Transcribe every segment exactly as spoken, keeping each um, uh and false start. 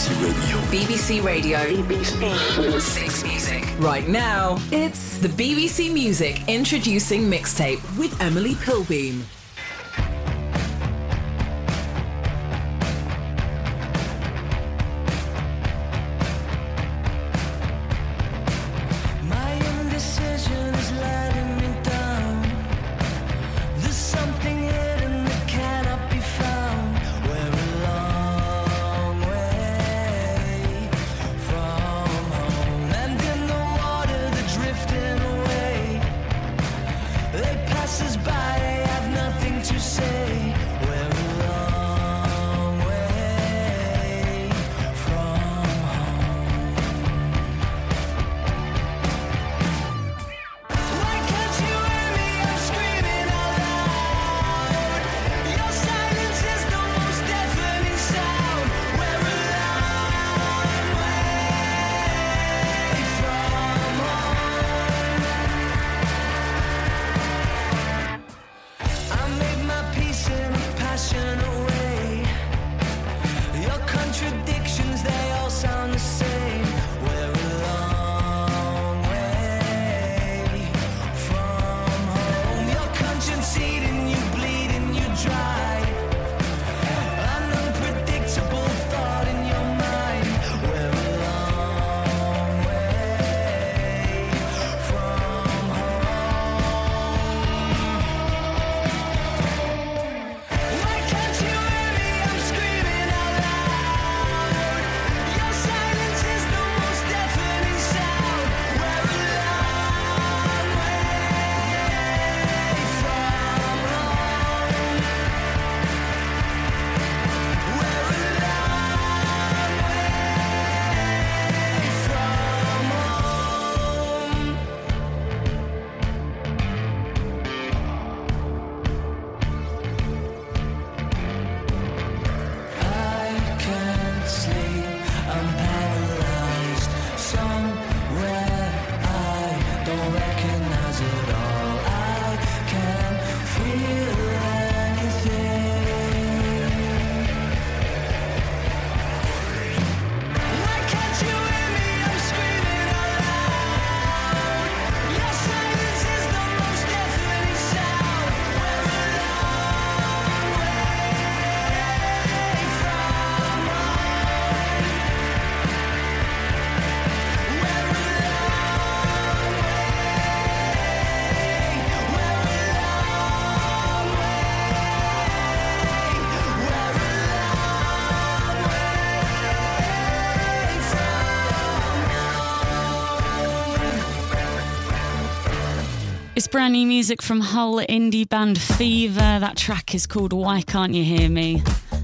C Radio. B B C Radio. B B C. Six Music. Right now, it's the B B C Music Introducing Mixtape with Emily Pilbeam. It's brand new music from Hull indie band Fever. That track is called Why Can't You Hear Me?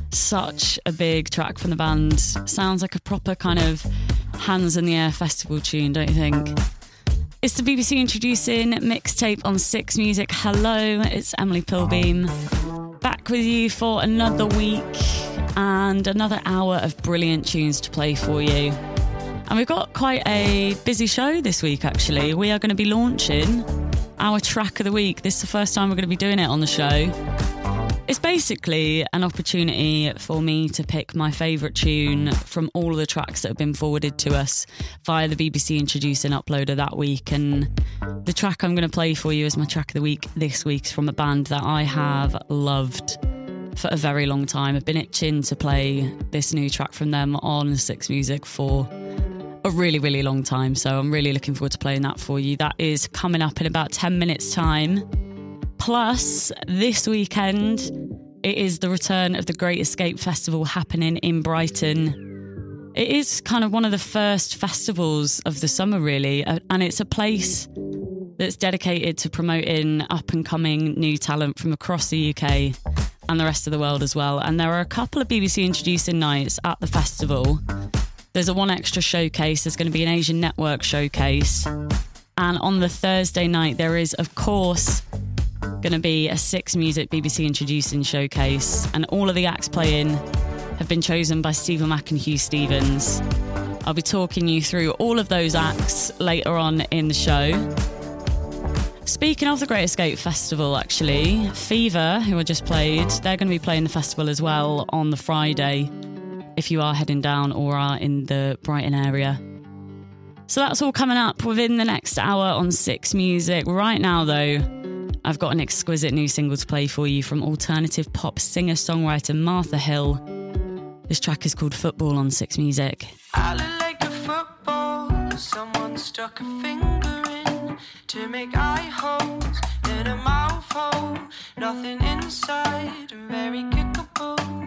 Such a big track from the band. Sounds like a proper kind of hands in the air festival tune, don't you think? It's the B B C Introducing Mixtape on Six Music. Hello, it's Emily Pilbeam. Back with you for another week and another hour of brilliant tunes to play for you. And we've got quite a busy show this week, actually. We are going to be launching our track of the week. This is the first time we're going to be doing it on the show. It's basically an opportunity for me to pick my favourite tune from all of the tracks that have been forwarded to us via the B B C Introducing uploader that week. And the track I'm going to play for you as my track of the week this week is from a band that I have loved for a very long time. I've been itching to play this new track from them on Six Music for a really, really long time. So I'm really looking forward to playing that for you. That is coming up in about ten minutes time. Plus, this weekend, it is the return of the Great Escape Festival happening in Brighton. It is kind of one of the first festivals of the summer, really, and it's a place that's dedicated to promoting up-and-coming new talent from across the U K and the rest of the world as well. And there are a couple of B B C Introducing nights at the festival. There's a One Extra showcase. There's going to be an Asian Network showcase. And on the Thursday night, there is, of course, going to be a Six Music B B C Introducing showcase. And all of the acts playing have been chosen by Stephen Mack and Hugh Stevens. I'll be talking you through all of those acts later on in the show. Speaking of the Great Escape Festival, actually, Fever, who I just played, they're going to be playing the festival as well on the Friday. if you are heading down or are in the Brighton area. So that's all coming up within the next hour on Six Music. Right now, though, I've got an exquisite new single to play for you from alternative pop singer-songwriter Martha Hill. This track is called Football on Six Music. I look like a football, someone stuck a finger in to make eye holes in a mouth hole. Nothing inside and very kickable.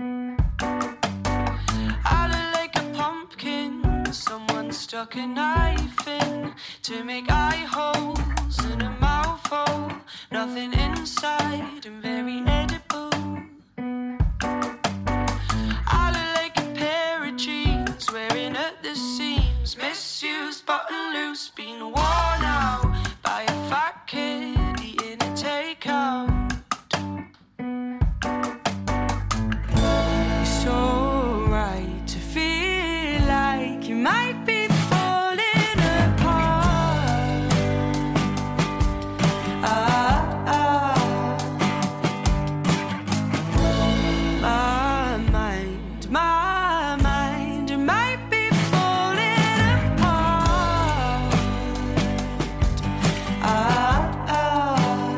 I look like a pumpkin, someone stuck a knife in to make eye holes in a mouth hole. Nothing inside and very edible. I look like a pair of jeans wearing at the seams, misused, button loose, been worn out by a fat kid eating a takeout. It's alright to feel like you might be falling apart. Ah, ah. My mind, my mind, it might be falling apart. Ah, ah.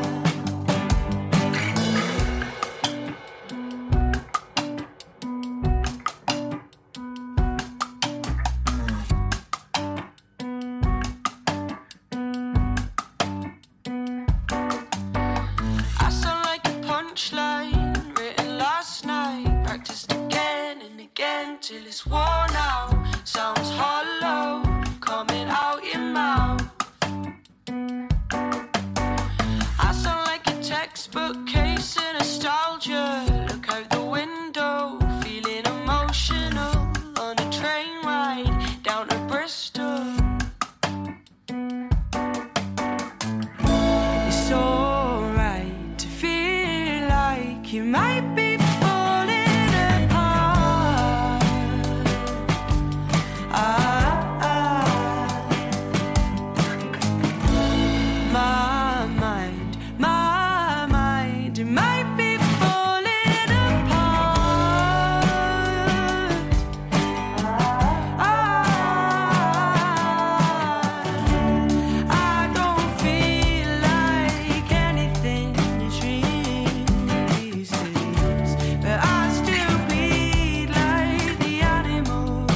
I sound like a punchline written last night, practiced again and again till it's worn out. Sounds hollow coming out your mouth. I sound like a textbook case of nostalgia. Look out the window, feeling emotional on a train ride down to Bristol. It's alright to feel like you might be falling apart. Ah, ah. My mind, my mind, it might be falling apart. Ah, I don't feel like anything is real these days, but I still bleed like the animals.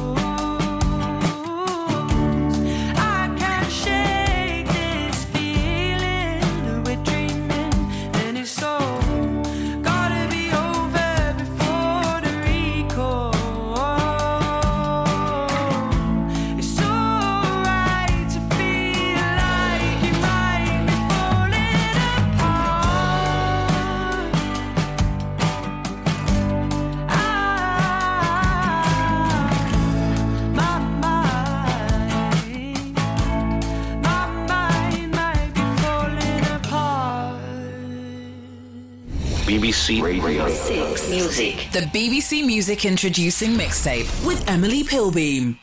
I can't shake this feeling that we're dreaming, and it's all gotta be over before the recall. It's alright to feel like you might be falling apart. Ah, my mind, my mind might be falling apart. B B C Radio. Six Music. The B B C Music Introducing Mixtape with Emily Pilbeam.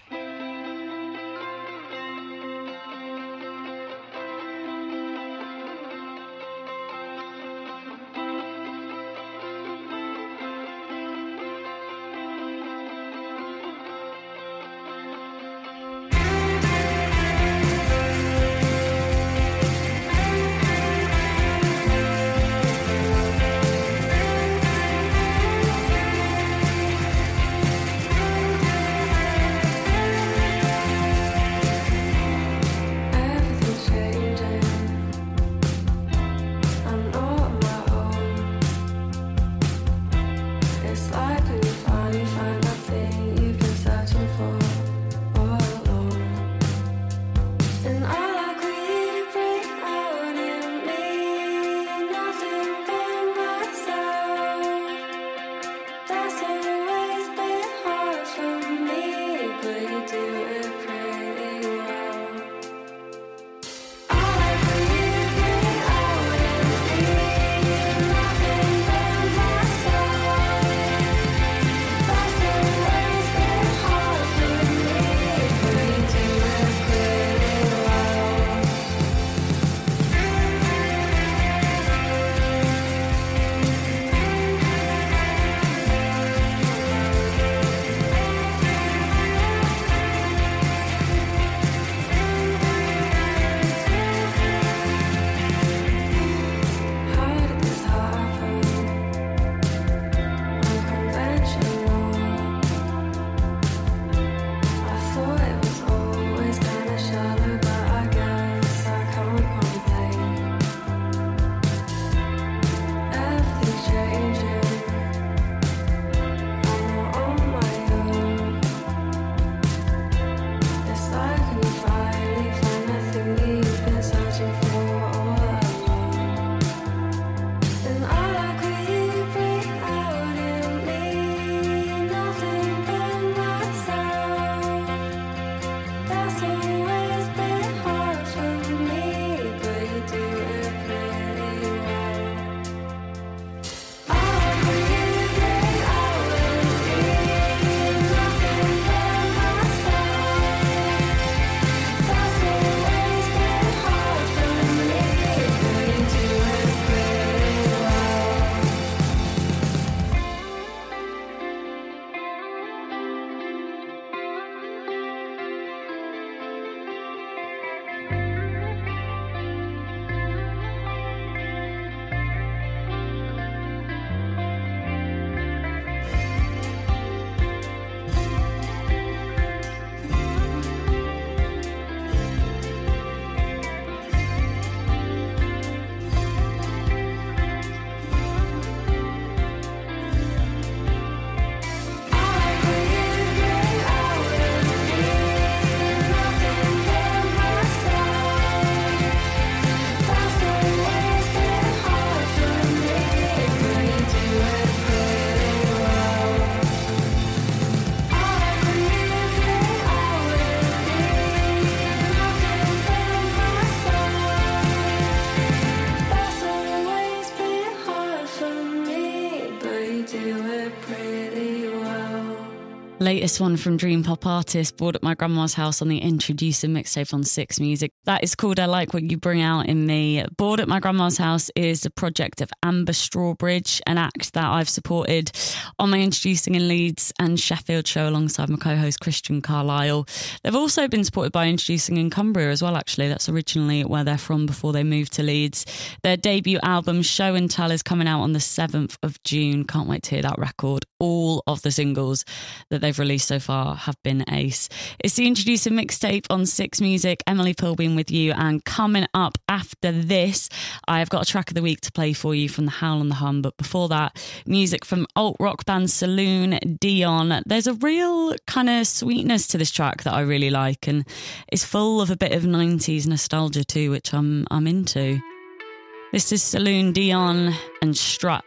Latest one from Dream Pop artist, Bored at My Grandma's House on the Introducing mixtape on Six Music. That is called I Like What You Bring Out in Me. Bored at My Grandma's House is a project of Amber Strawbridge, an act that I've supported on my Introducing in Leeds and Sheffield show alongside my co-host Christian Carlisle. They've also been supported by Introducing in Cumbria as well, actually. That's originally where they're from before they moved to Leeds. Their debut album, Show and Tell, is coming out on the seventh of June. Can't wait to hear that record. All of the singles that they've released so far have been ace. It's the Introducing mixtape on Six Music. Emily Pilbeam with you, and coming up after this, I've got a track of the week to play for you from the Howl and the Hum. But before that, music from alt rock band Saloon Dion. There's a real kind of sweetness to this track that I really like, and it's full of a bit of nineties nostalgia too, which I'm I'm into. This is Saloon Dion and Struck.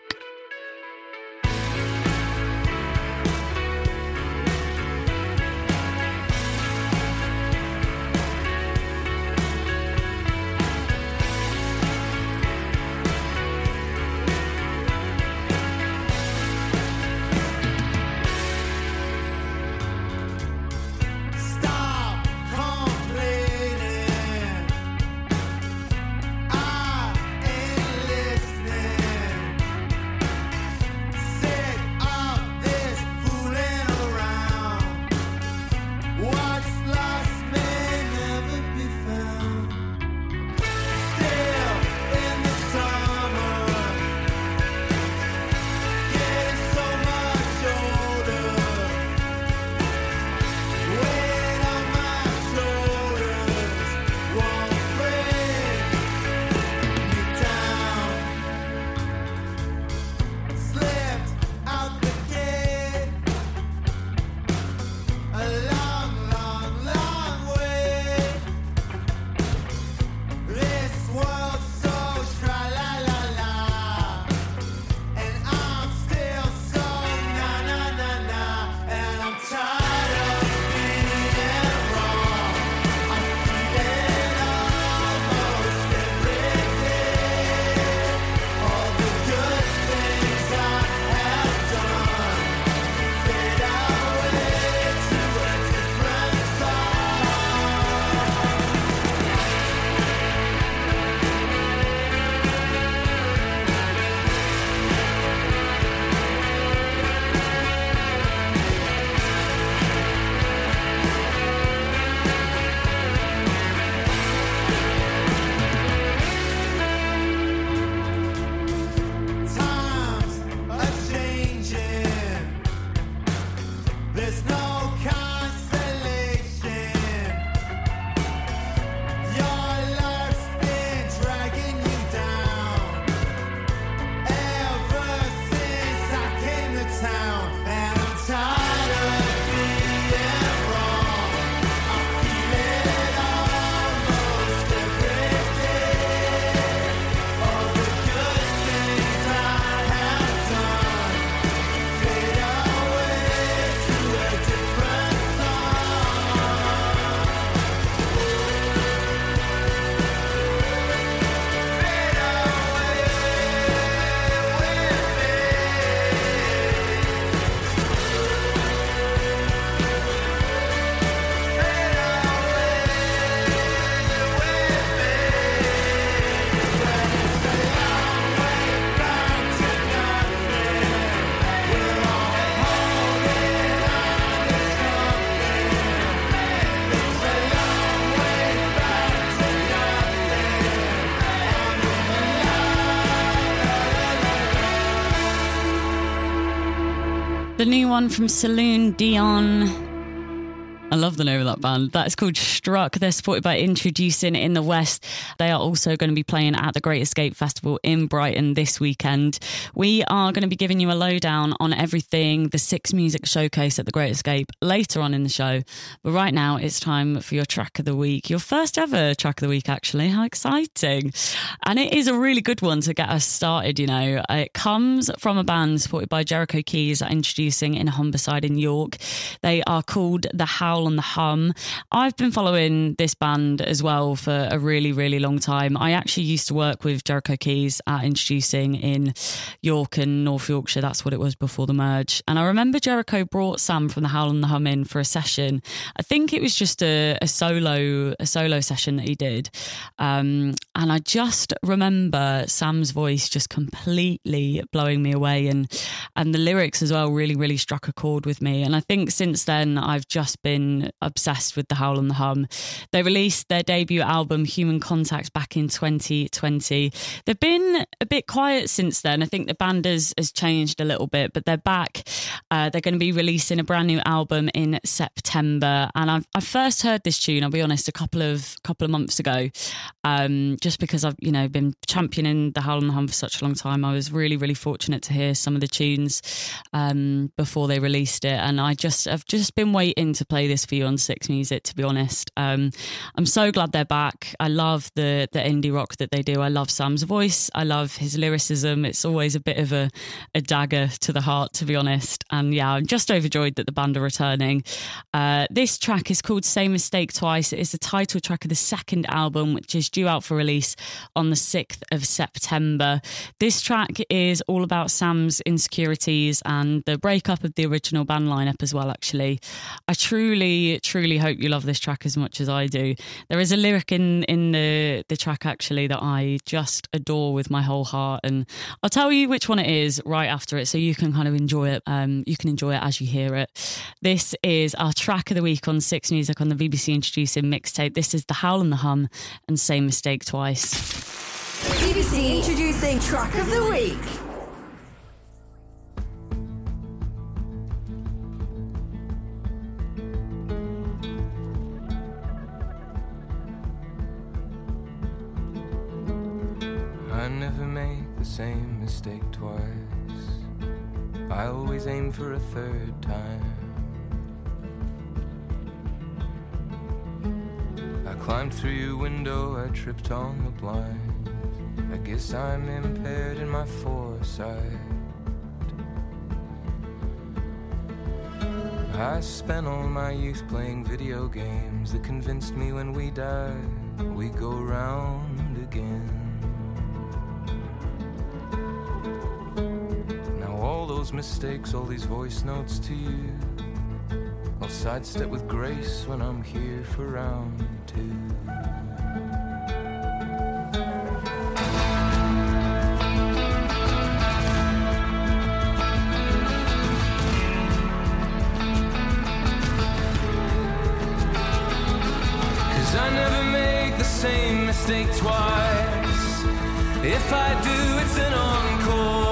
The new one from Saloon Dion. I love the name of that band. That is called Struck. They're supported by Introducing in the West. They are also going to be playing at the Great Escape Festival in Brighton this weekend. We are going to be giving you a lowdown on everything, the Six Music Showcase at the Great Escape, later on in the show. But right now, it's time for your track of the week. Your first ever track of the week, actually. How exciting. And it is a really good one to get us started, you know. It comes from a band supported by Jericho Keys, Introducing in Humberside in York. They are called The Howl Howl on the Hum. I've been following this band as well for a really, really long time. I actually used to work with Jericho Keys at Introducing in York and North Yorkshire. That's what it was before the merge. And I remember Jericho brought Sam from the Howl on the Hum in for a session. I think it was just a, a solo a solo session that he did. Um, and I just remember Sam's voice just completely blowing me away, and and the lyrics as well really, really struck a chord with me. And I think since then I've just been obsessed with the Howl on the Hum. They released their debut album Human Contact back in twenty twenty. They've been a bit quiet since then. I think the band has, has changed a little bit, but they're back. Uh, they're going to be releasing a brand new album in September, and I've, I first heard this tune, I'll be honest, a couple of couple of months ago, um, just because I've you know been championing the Howl on the Hum for such a long time. I was really, really fortunate to hear some of the tunes um, before they released it, and I just I've just been waiting to play this for you on Six Music, to be honest. Um, I'm so glad they're back. I love the the indie rock that they do. I love Sam's voice. I love his lyricism. It's always a bit of a, a dagger to the heart, to be honest. And yeah, I'm just overjoyed that the band are returning. Uh, this track is called Same Mistake Twice. It is the title track of the second album, which is due out for release on the sixth of September. This track is all about Sam's insecurities and the breakup of the original band lineup as well, actually. I truly, truly hope you love this track as much as I do. There is a lyric in, in the, the track, actually, that I just adore with my whole heart, and I'll tell you which one it is right after it so you can kind of enjoy it. Um, you can enjoy it as you hear it. This is our track of the week on Six Music on the B B C Introducing mixtape. This is The Howl on the Hum and Same Mistake Twice. B B C Introducing Track of the Week. I never make the same mistake twice. I always aim for a third time. I climbed through your window, I tripped on the blind. I guess I'm impaired in my foresight. I spent all my youth playing video games that convinced me when we die, we go round again. All those mistakes, all these voice notes to you, I'll sidestep with grace when I'm here for round two. Cause I never make the same mistake twice. If I do, it's an encore.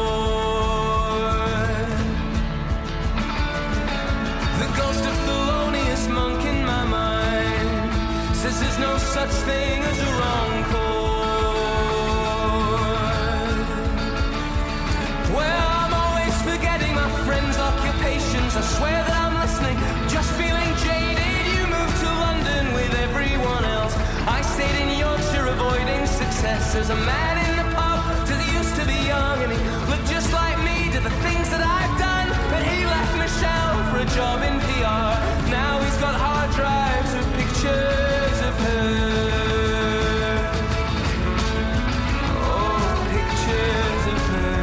Monk in my mind says there's no such thing as a wrong chord. Well, I'm always forgetting my friends' occupations. I swear that I'm listening, just feeling jaded. You moved to London with everyone else. I stayed in Yorkshire avoiding success. There's a man in the pub, says he used to be young and he looked just like me, did the things that I've done, but he left Michelle for a job in P R. Now he's got hard drives with pictures of her. Oh, pictures of her.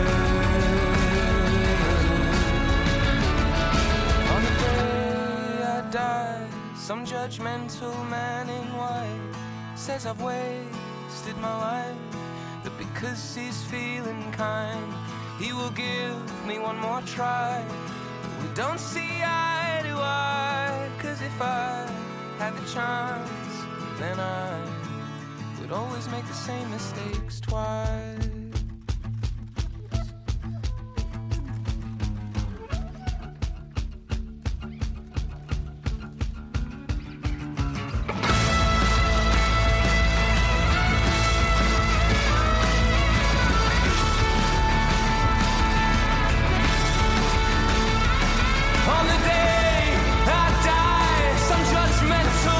On the day I die, some judgmental man in white says I've wasted my life, but because he's feeling kind, he will give me one more try. But we don't see eye to eye, cause if I had the chance, then I would always make the same mistakes twice.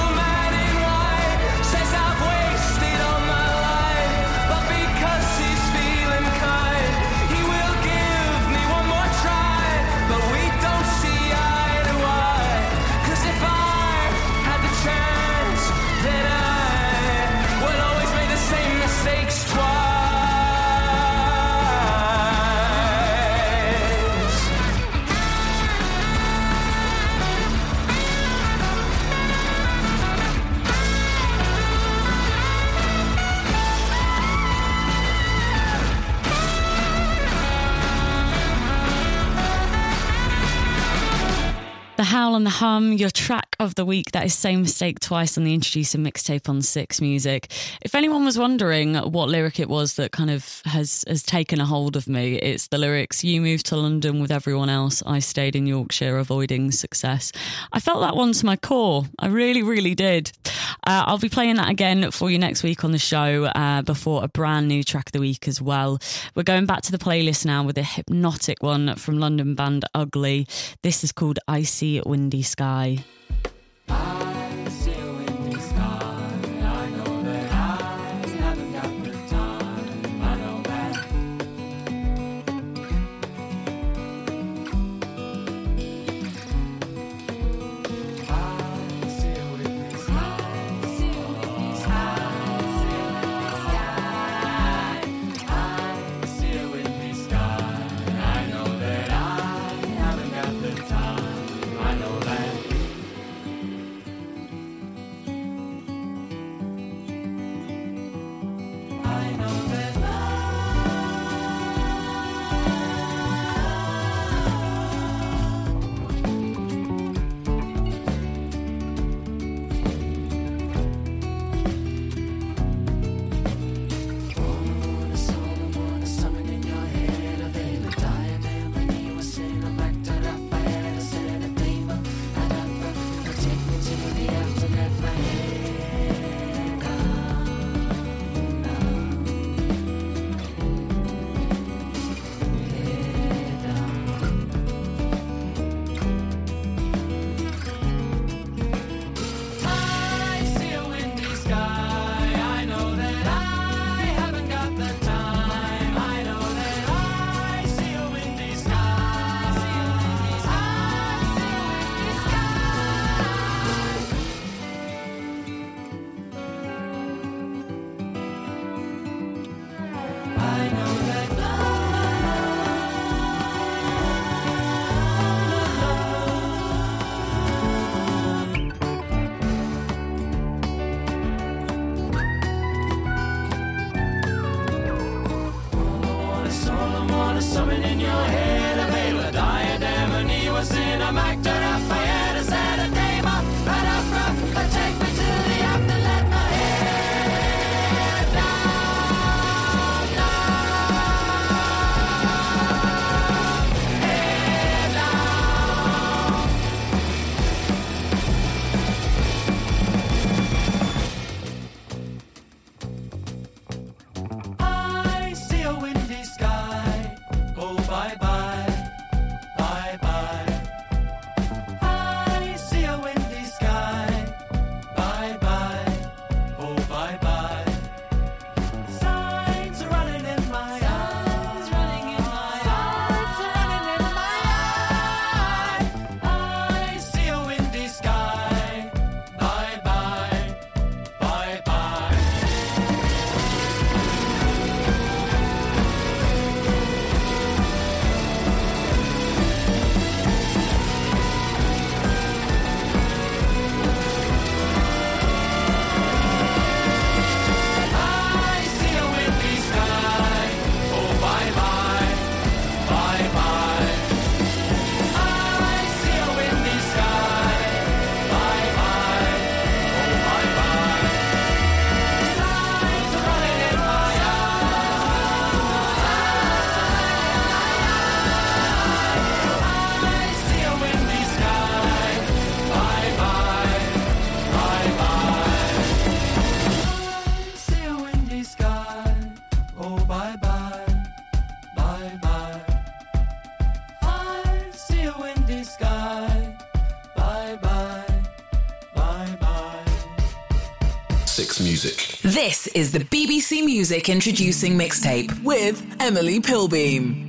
He's The Howl and the Hum, your track of the week. That is Same Mistake Twice on the Introducing mixtape on Six Music. If anyone was wondering what lyric it was that kind of has, has taken a hold of me, it's the lyrics, "You moved to London with everyone else, I stayed in Yorkshire avoiding success." I felt that one to my core. I really, really did. Uh, I'll be playing that again for you next week on the show uh, before a brand new track of the week as well. We're going back to the playlist now with a hypnotic one from London band Ugly. This is called I See Windy Sky. I see a windy sky. I know that I haven't got the time. I know that. I see a windy sky. I see a windy sky. I see a windy sky. I know that I haven't got the time. I know that. I know that Music. This is the B B C Music Introducing mixtape with Emily Pilbeam.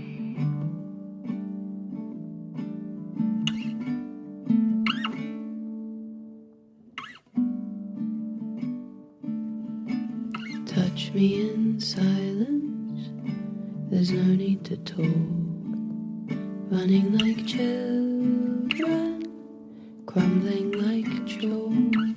Touch me in silence, there's no need to talk. Running like children, crumbling like chalk.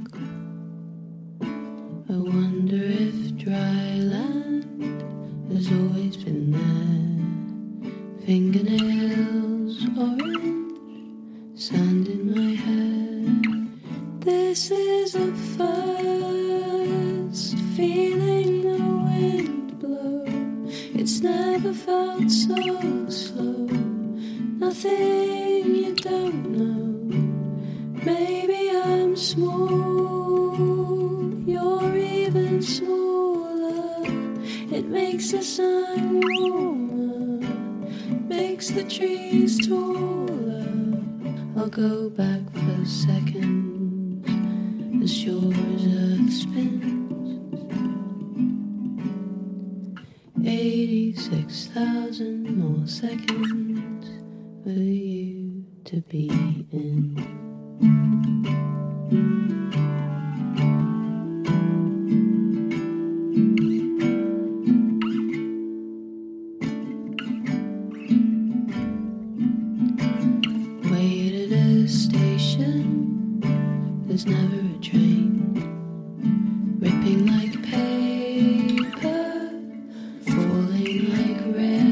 I wonder if dry land has always been there. Fingernails orange, sand in my head. This is a first, feeling the wind blow. It's never felt so slow. Nothing you don't know. Maybe I'm small, you're even smaller. It makes the sun warmer, makes the trees taller. I'll go back for seconds, as sure as Earth spins. Eighty-six thousand more seconds for you to be in. Wait at a station, there's never a train, ripping like paper, falling like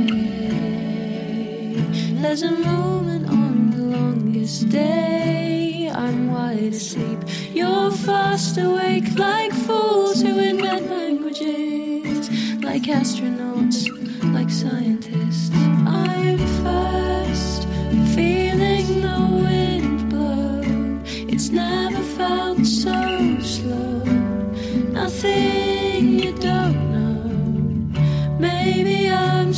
rain. There's a moment on the longest day, I'm wide asleep, you're fast awake, like fools who invent languages, like astronauts, like scientists. I'm first, feeling the wind blow. It's never felt so slow. Nothing you don't know. Maybe I'm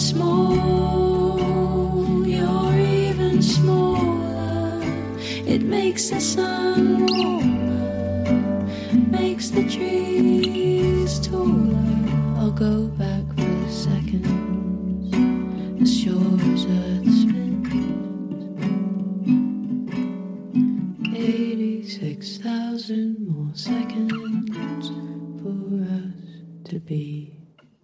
small, you're even smaller. It makes the sun warmer, makes the trees taller. I'll go back for seconds, as sure as Earth spins. Eighty-six thousand more seconds for us to be.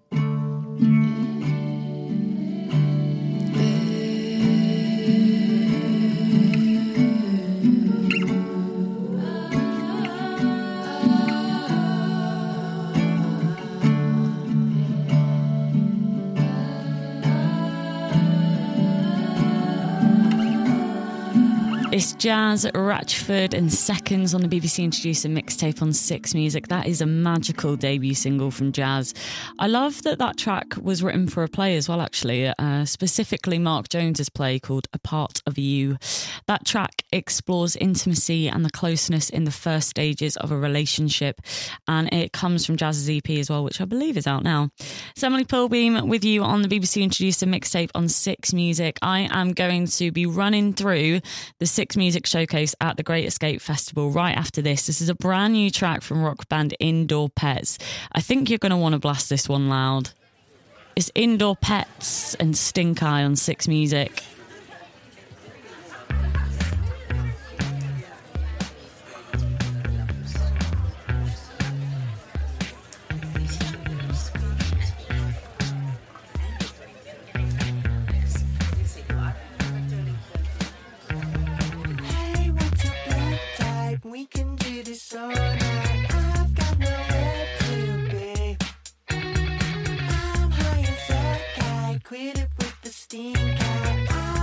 It's Jazz Ratchford and Seconds on the B B C Introducer mixtape on Six Music. That is a magical debut single from Jazz. I love that that track was written for a play as well, actually, uh, specifically Mark Jones's play called A Part of You. That track explores intimacy and the closeness in the first stages of a relationship, and it comes from Jazz's E P as well, which I believe is out now. It's Emily Pilbeam with you on the B B C Introducer mixtape on Six Music. I am going to be running through the Six Music Showcase at the Great Escape Festival right after this. This is a brand new track from rock band Indoor Pets. I think you're going to want to blast this one loud. It's Indoor Pets and Stink Eye on Six Music. We can do this all night. I've got nowhere to be. I'm high as a kite, quit it with the stink eye.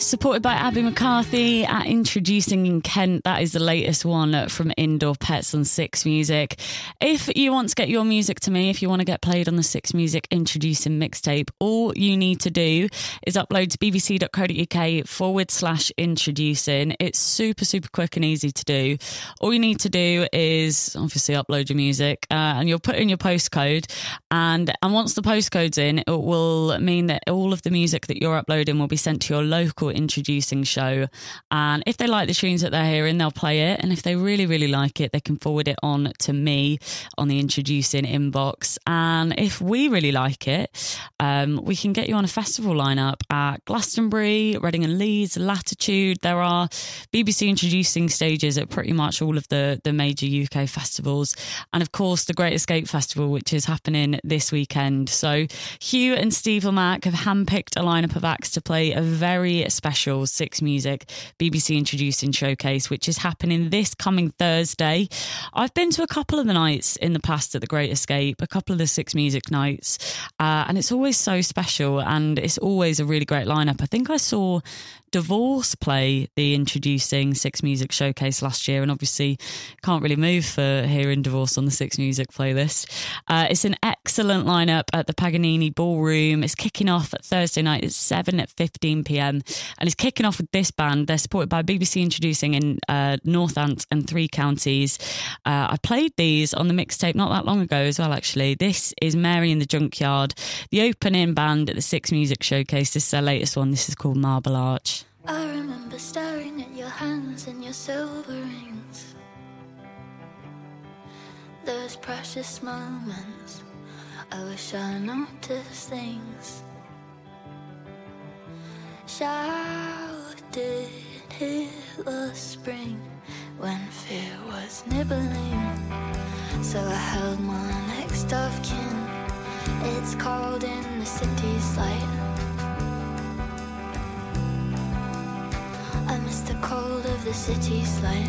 Supported by Abby McCarthy at Introducing in Kent. That is the latest one from Indoor Pets on Six Music. If you want to get your music to me, if you want to get played on the Six Music Introducing mixtape, all you need to do is upload to bbc.co.uk forward slash introducing. It's super, super quick and easy to do. All you need to do is obviously upload your music uh, and you'll put in your postcode. And, and once the postcode's in, it will mean that all of the music that you're uploading will be sent to your local Introducing show, and if they like the tunes that they're hearing, they'll play it, and if they really really like it, they can forward it on to me on the Introducing inbox, and if we really like it, um, we can get you on a festival lineup at Glastonbury, Reading and Leeds, Latitude. There are B B C Introducing stages at pretty much all of the, the major U K festivals, and of course the Great Escape Festival, which is happening this weekend. So Hugh and Steve O'Mac have handpicked a lineup of acts to play a very special Six Music B B C Introducing showcase, which is happening this coming Thursday. I've been to a couple of the nights in the past at the Great Escape, a couple of the Six Music nights, uh, and it's always so special, and it's always a really great lineup. I think I saw Divorce play the Introducing Six Music showcase last year, and obviously can't really move for hearing Divorce on the Six Music playlist. Uh, it's an excellent lineup at the Paganini Ballroom. It's kicking off at Thursday night at seven at fifteen p.m. and it's kicking off with this band. They're supported by B B C Introducing in uh, Northants and three counties. Uh, I played these on the mixtape not that long ago as well, actually. This is Mary in the Junkyard, the opening band at the Six Music showcase. This is their latest one. This is called Marble Arch. I remember staring at your hands and your silver rings. Those precious moments, I wish I noticed things. Shouted it was spring when fear was nibbling. So I held my next of kin. It's cold in the city's light. I miss the cold of the city's light.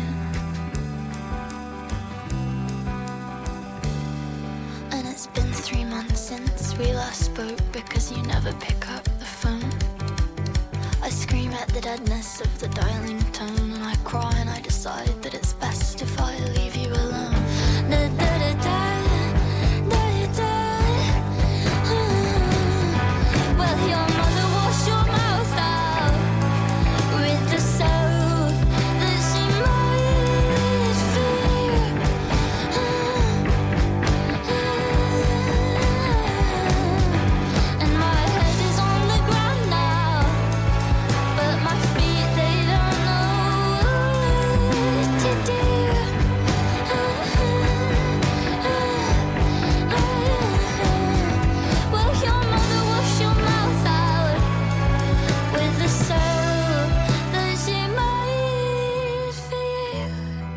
And it's been three months since we last spoke, because you never pick up the phone. I scream at the deadness of the dialing tone, and I cry and I decide that it's best if I leave you alone. Da, da, da, da, da, da. Mm. Well, your mother washed your mouth out with the soap that she might fear. And my head is on the ground now, but my feet, they don't know what to do. Well, your mother washed your mouth out with the soap that she might fear.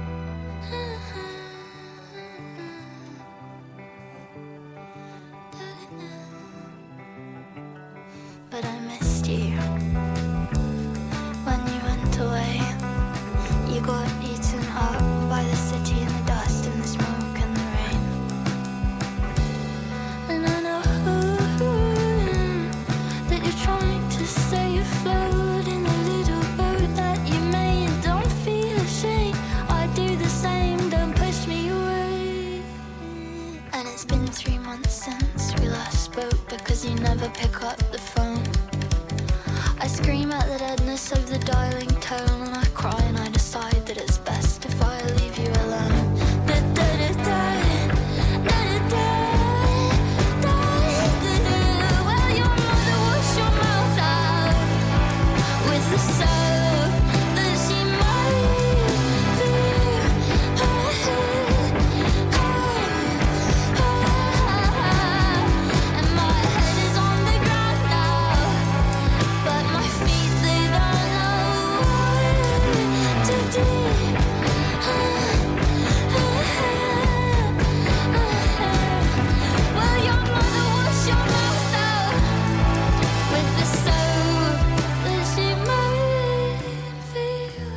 But I missed you when you went away. You got eaten up by the city and the dust and the smoke and the rain. And I know that you're trying to stay afloat in a little boat that you made. Don't feel ashamed, I do the same, don't push me away. And it's been three months since we last spoke, because you never pick up the phone. I scream at the deadness of the dialing tone, and I cry and I decide that it's best if I leave you alone. Da, da, da, da, da, da, da, da. Well, your mother washed your mouth out with the soap that she might fear. And my head is on the ground now, but my feet, they don't know what to do. Well, your mother washed your mouth out with the soap that she might feel.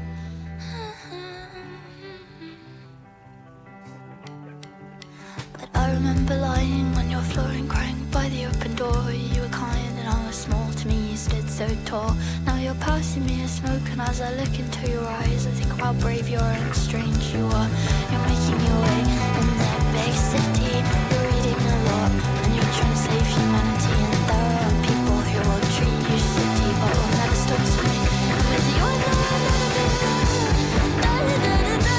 But I remember lying on your floor and crying by the open door. You were kind and I was small. To me you stood so tall. Now you're you're passing me a smoke, and as I look into your eyes, I think of how brave you are and strange you are. You're making your way in that big city. You're reading a lot, and you're trying to save humanity. And there are people who will treat you shitty, but will never stop to me. With you, I know I've never been there. Da, da, da, da, da.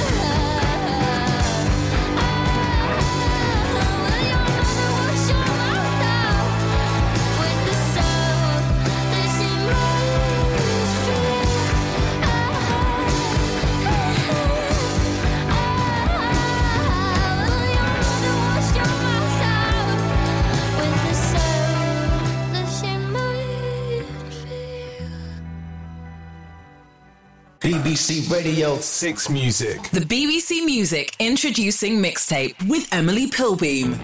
B B C Radio six Music. The B B C Music Introducing Mixtape with Emily Pilbeam.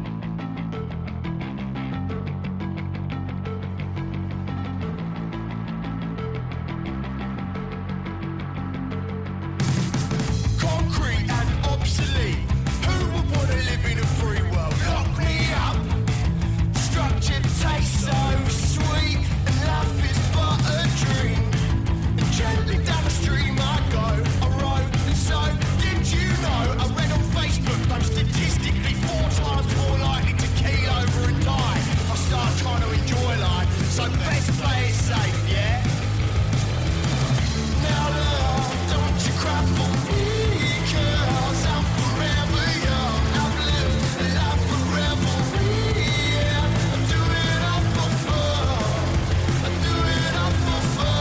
Concrete and obsolete. Who would want to live in a free world? Lock me up. Structured tastes so sweet, and life is but a dream. Gently down the stream I go, I rode, and so did you know? I read on Facebook, I'm statistically four times more likely to keel over and die if I start trying to enjoy life. So best play it safe, yeah? Now love, don't you cry for me, 'cause I'm forever young. I've lived a life forever, yeah. I do it all for fun. I do it all for fun.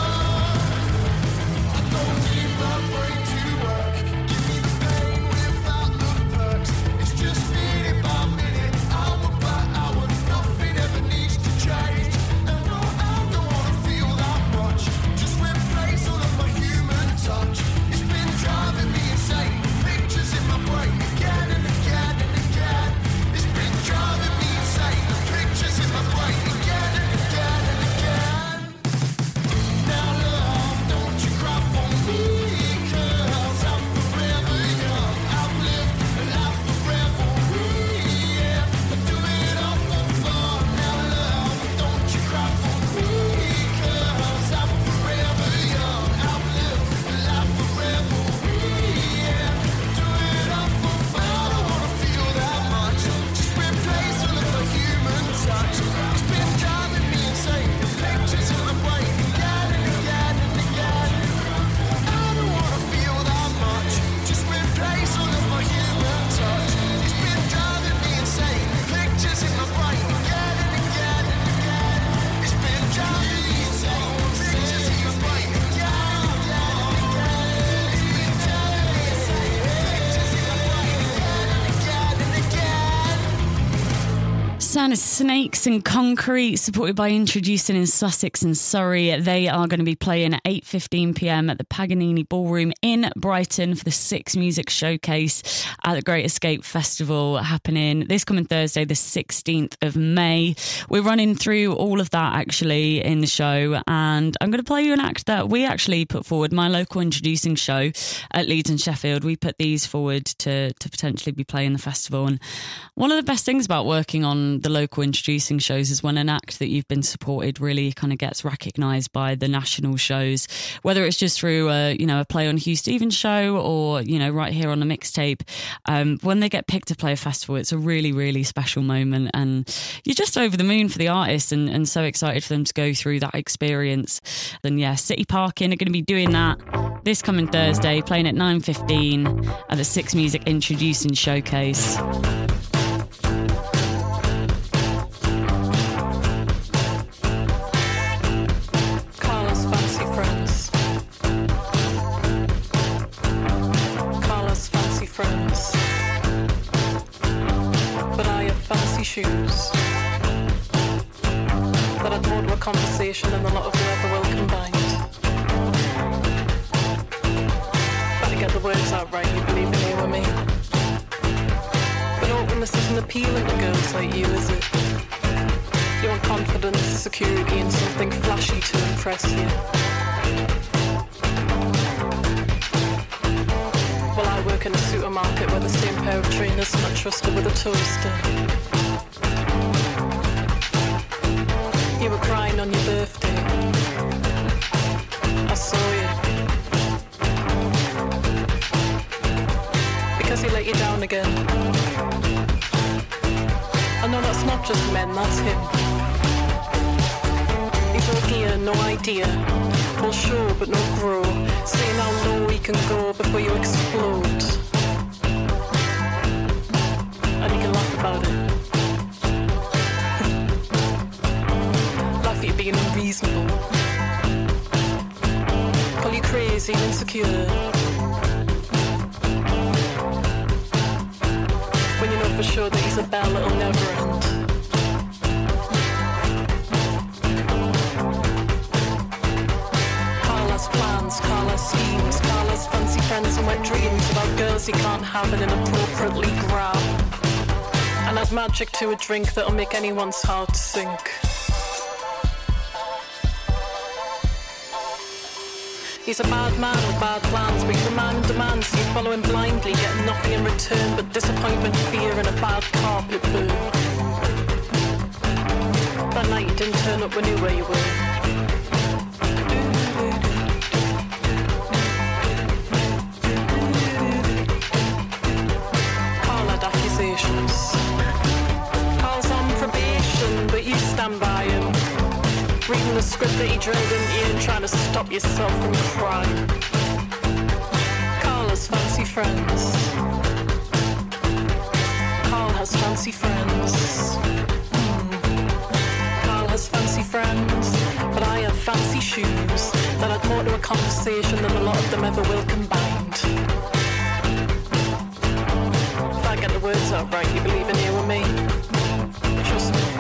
Don't need my brain to work. Give me the pain without the perks. It's just minute by minute, hour by hour. Nothing ever needs to change. And no, I don't wanna feel that much. Just replace all of my human touch. It's been driving me insane. Pictures in my brain again and again and again. It's been driving me insane. Pictures in my brain again and again and again. Now love, don't you cry for me, 'cause I'm forever young. I've lived a life forever, yeah. I do it all for fun. Now love, don't you cry for me, 'cause I'm forever young. I've lived a life forever, yeah. I do it all for fun. I don't wanna feel that much. Just replace all of my human touch. It's been driving me insane. Pictures in my brain again and again and again. I don't wanna feel that much. Just replace all of my human touch. It's been driving me insane. Pictures in my brain again and again and again. It's been driving me insane. Pictures in my brain again and again and again. It's been driving me insane. Pictures in my brain again and again and again. Sound of Snakes and Concrete, supported by Introducing in Sussex and Surrey. They are going to be playing at eight fifteen p m at the Paganini Ballroom in Brighton for the Six Music Showcase at the Great Escape Festival, happening this coming Thursday, the sixteenth of May. We're running through all of that actually in the show, and I'm going to play you an act that we actually put forward, my local introducing show at Leeds and Sheffield. We put these forward to, to potentially be playing the festival, and one of the best things about working on the local introducing shows is when an act that you've been supported really kind of gets recognised by the national shows, whether it's just through a, you know, a Play on Hugh Stevens show or, you know, right here on the mixtape. Um, when they get picked to play a festival, it's a really, really special moment, and you're just over the moon for the artist and, and so excited for them to go through that experience. And yeah, City Parking are going to be doing that this coming Thursday, playing at nine fifteen at the Six Music Introducing Showcase. Carla's fancy friends. Carla's fancy friends. But I have fancy shoes that I'd more to a conversation than the lot of you ever will combined. If I to get the words out right, you believe in here with me. But openness isn't appealing to girls like you, is it? You want confidence, security, and something flashy to impress you. Well, I work in a supermarket where the same pair of trainers are not trusted with a toaster. You were crying on your birthday. you down again. I know that's not just men, that's him. He's all gear, no idea. All show but no grow. Seeing how low he can go before you explode. And you can laugh about it. Laugh at you being unreasonable. Call you crazy and insecure. When you know for sure that he's a bell that'll never end. Carl has plans, Carl has schemes, Carl has fancy friends and wet dreams about girls he can't have and inappropriately grab. And has magic to a drink that'll make anyone's heart sink. He's a bad man with bad plans, but he's a man in demand, so you follow him blindly, getting nothing in return but disappointment, fear, and a bad carpet burn. That night you didn't turn up, we knew where you were. Carl had accusations. Carl's on probation, but you stand by him. Reading the script that he drilled into you and trying to stop yourself from crying. Carl has fancy friends. Carl has fancy friends. Mm. Carl has fancy friends, but I have fancy shoes that add more to a conversation than a lot of them ever will combined. If I get the words out right, you believe in you and me? Trust me.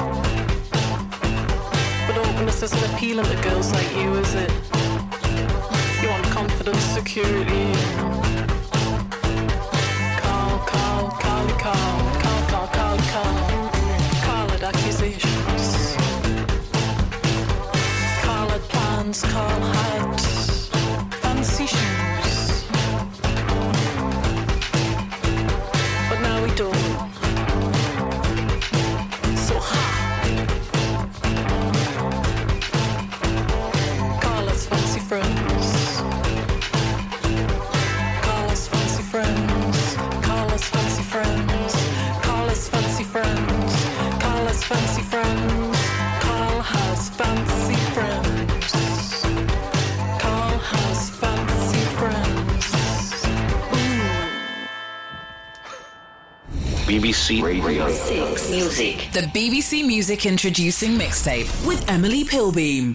But openness isn't appealing to girls like you, is it? You want confidence, security. Carl, Carl, Carly, Carl, Carl, Carl, Carly, Carl. Carl had accusations. Carl had plans, Carl had fancy shoes. But now we don't. So ha! Friends. Call us fancy friends. Call us fancy friends. Call us fancy friends. Call us fancy friends. Carl has fancy friends. Carl has fancy friends. B B C Radio six Music. The B B C Music Introducing Mixtape with Emily Pilbeam.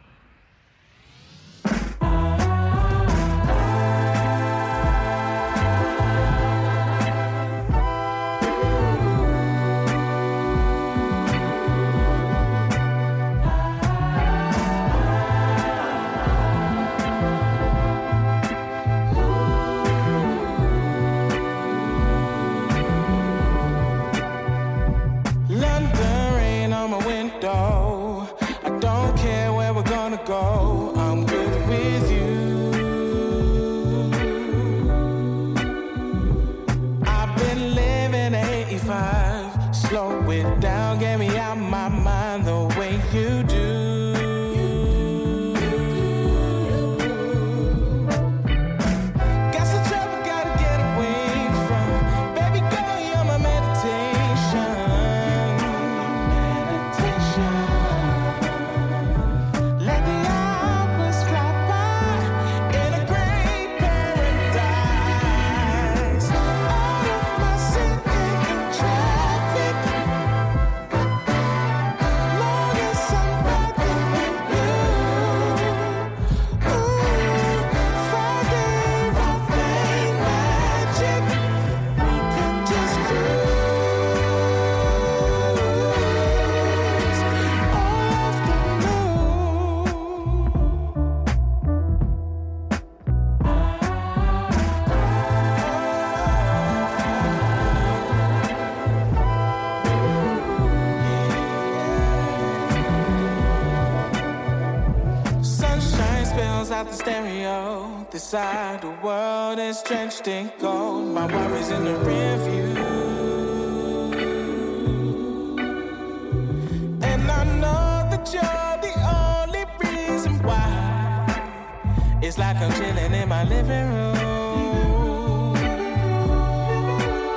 out the stereo. This side the world is drenched in gold. My worries in the rear view. And I know that you're the only reason why. It's like I'm chilling in my living room.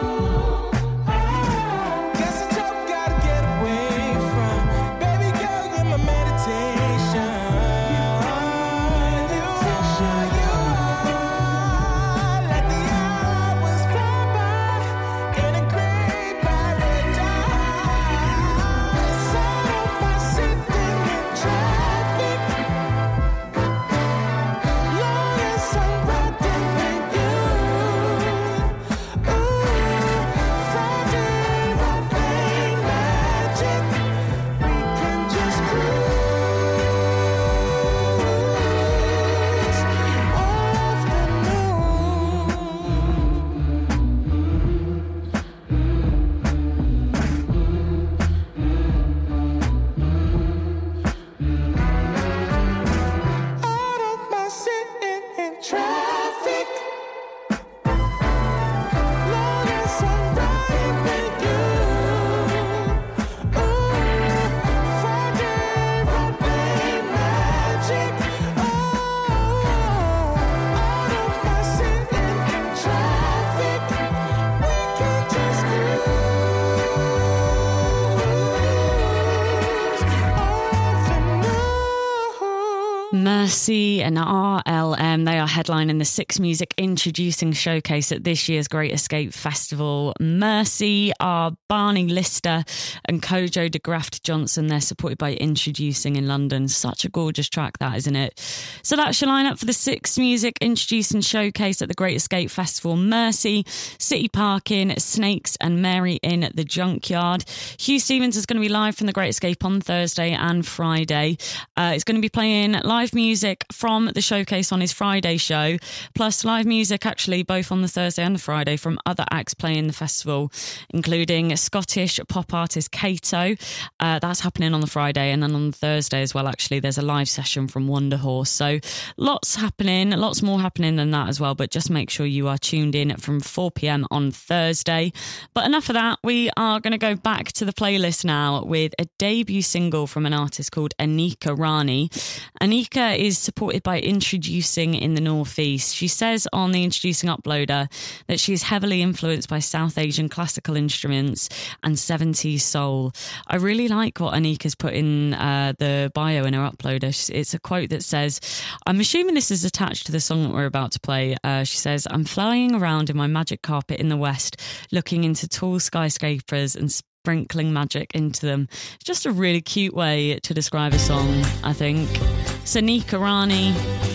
Mercy and R L M. They are headlining the Six Music Introducing Showcase at this year's Great Escape Festival. Mercy are Barney Lister and Kojo de Graft Johnson. They're supported by Introducing in London. Such a gorgeous track, that, isn't it? So that's your lineup for the Six Music Introducing Showcase at the Great Escape Festival. Mercy, City Parking, Snakes and Mary in at the Junkyard. Hugh Stevens is going to be live from the Great Escape on Thursday and Friday. Uh, it's going to be playing live music from the showcase on his Friday show, plus live music actually both on the Thursday and the Friday from other acts playing the festival, including Scottish pop artist Kato. Uh, that's happening on the Friday, and then on Thursday as well, actually, there's a live session from Wonder Horse. So lots happening, lots more happening than that as well, but just make sure you are tuned in from four p.m. on Thursday. But enough of that, we are going to go back to the playlist now with a debut single from an artist called Anika Rani. Anika is supported by Introducing in the Northeast. She says on the Introducing uploader that she is heavily influenced by South Asian classical instruments and seventies soul. I really like what Anika's put in uh, the bio in her uploader. It's a quote that says, I'm assuming this is attached to the song that we're about to play. Uh, she says, I'm flying around in my magic carpet in the West, looking into tall skyscrapers and sprinkling magic into them. It's just a really cute way to describe a song, I think. So Anika Rani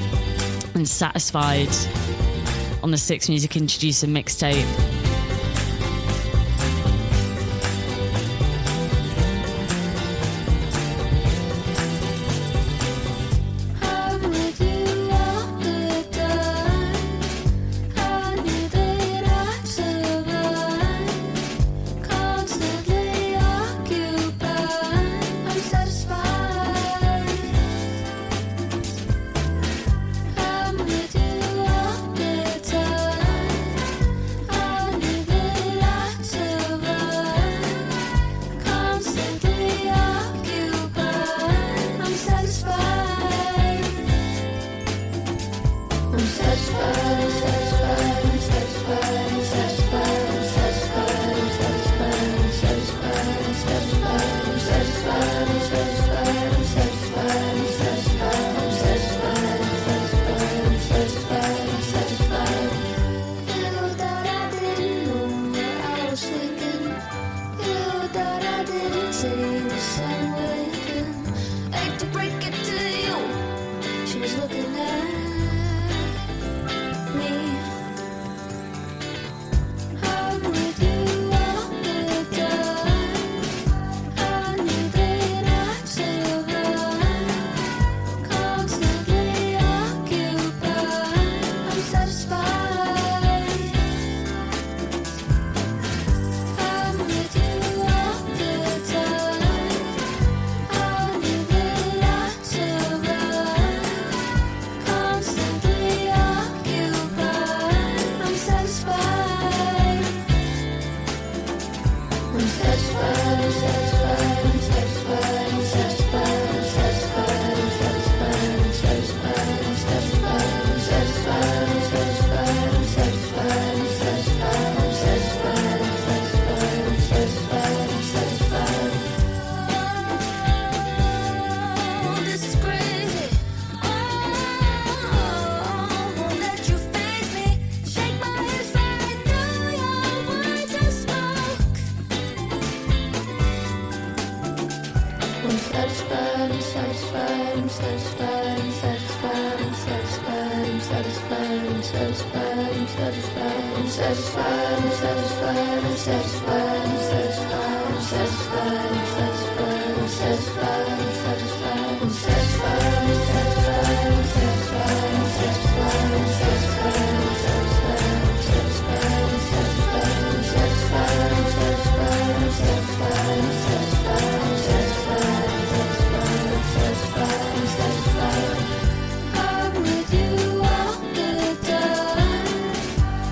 and Satisfied on the Six Music Introducing mixtape.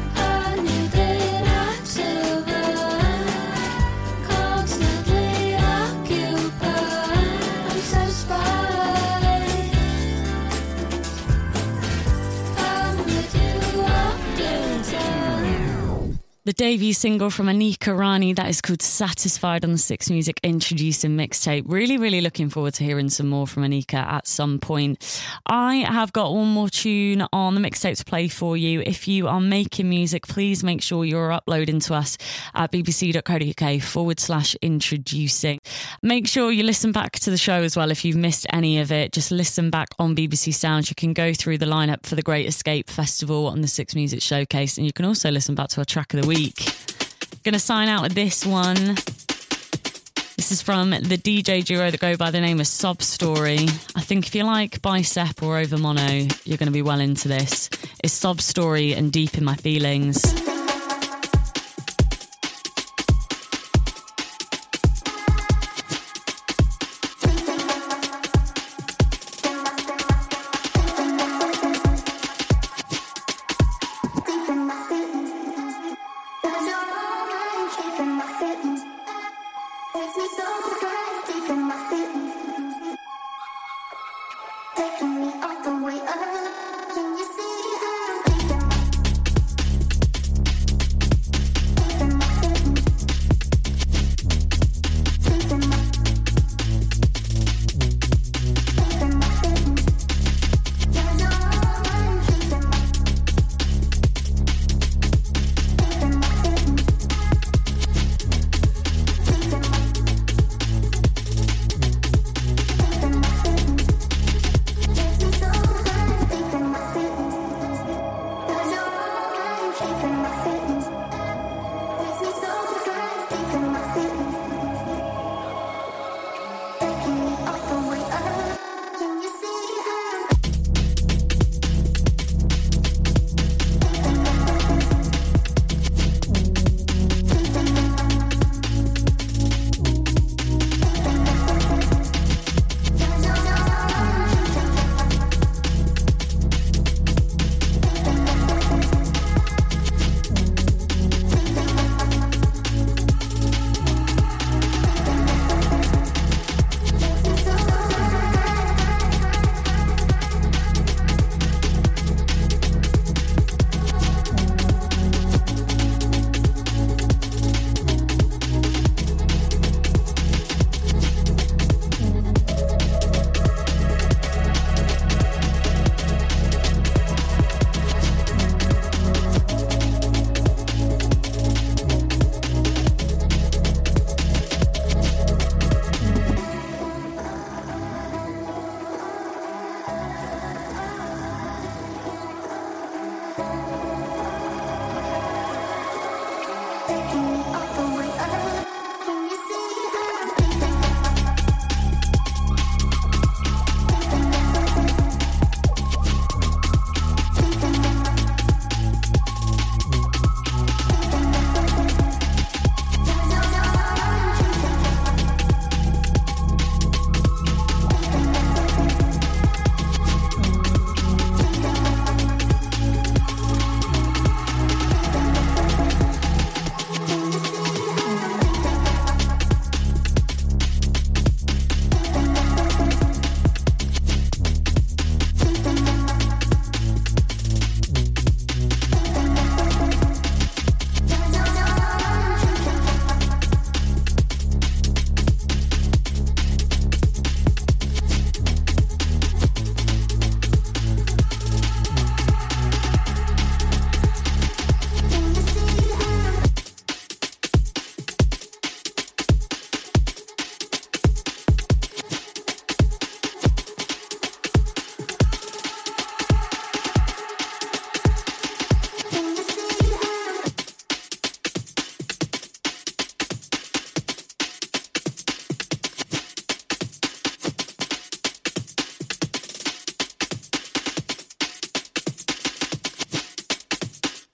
Constantly The debut single from Anika Rani, that is called Satisfied on the Six Music Introducing mixtape. Really, really looking forward to hearing some more from Anika at some point. I have got one more tune on the mixtape to play for you. If you are making music, please make sure you're uploading to us at bbc.co.uk forward slash introducing. Make sure you listen back to the show as well if you've missed any of it. Just listen back on B B C Sounds. You can go through the lineup for the Great Escape Festival on the Six Music Showcase, and you can also listen back to our track of the week. Gonna sign out with this one. This is from the D J duo that go by the name of Sob Story. I think if you like Bicep or Over Mono, you're gonna be well into this. It's Sob Story and Deep in My Feelings.